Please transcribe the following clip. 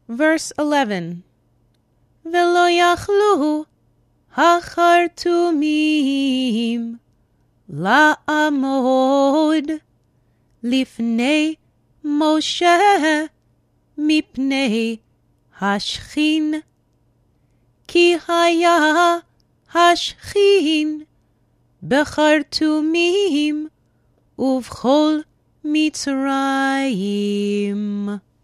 Verse 11. ולא יכלו החרטומים לעמוד לפני משה מפני השכין, כי היה השכין בחרטומים ובכל מצרים.